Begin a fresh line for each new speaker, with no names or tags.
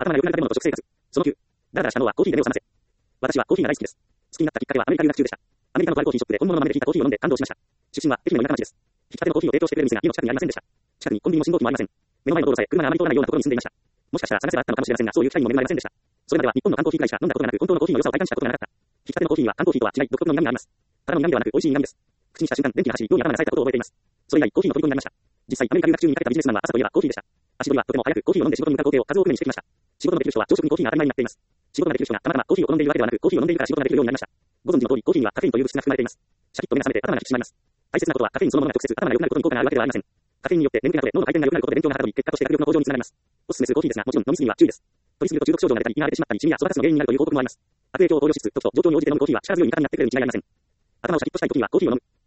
頭が良くなる食べ物と食生活。その9。だらだらした脳はコーヒーで目を覚ませ。私はコーヒーが大好きです。好きになったきっかけはアメリカ留学中でした。アメリカのとあるコーヒーショップで本物の豆でひいたコーヒーを飲んで感動しました。出身は愛媛の田舎町です。ひきたてのコーヒーを提供してくれる店が家の近くにありませんでした。近くにコンビニも信号機もありません。目の前の道路さえ車があまり通らないようなところに住んでいました。もしかしたら探せばあったのかもしれませんが、そういう機会にも恵まれませんでした。それまでは日本の缶コーヒーぐらいしか飲んだことがなく、本当のコーヒーの良さを体感したことがなかった。ひきたてのコーヒーには缶コーヒーとは違い、独特の苦味があります。ただの苦味ではなく美味しい苦味です。口にした瞬間、電気が走り、脳に頭が冴えたことを覚えています。それ以来、コーヒーの虜になりました。実際、アメリカ留学中に行かれたビジネスマンは朝といえばコーヒーでした。足取りはとても早くコーヒーを飲んで仕事に向かう工程を数多く目にしてきました。仕事のできる人は朝食にコーヒーが当たり前になっています。仕事ができる人がたまたまコーヒーを好んでいるわけではなく、コーヒーを飲んでいるから仕事ができるようになりました。ご存知の通り、コーヒーにはカフェインという物質が含まれています。シャキッと目が覚めて頭が引き締まります。大切なことはカフェインそのものが直接頭が良くなることに効果があるわけではありません。カフェインによって眠気が取れ、脳の回転が良くなることで勉強がはかどり、結果として学力の向上につながります。おすすめするコーヒーですが、もちろん飲みすぎには注意です。取りすぎると中毒症状が出たり、胃が荒れてしまったり、シミやそばかすの原因になるという報告もあります。悪影響を考慮しつつ、時と状況に応じて飲むコーヒーは力強い味方になってくれるに違いありません。頭をシャキッとしたい時にはコーヒーを飲む。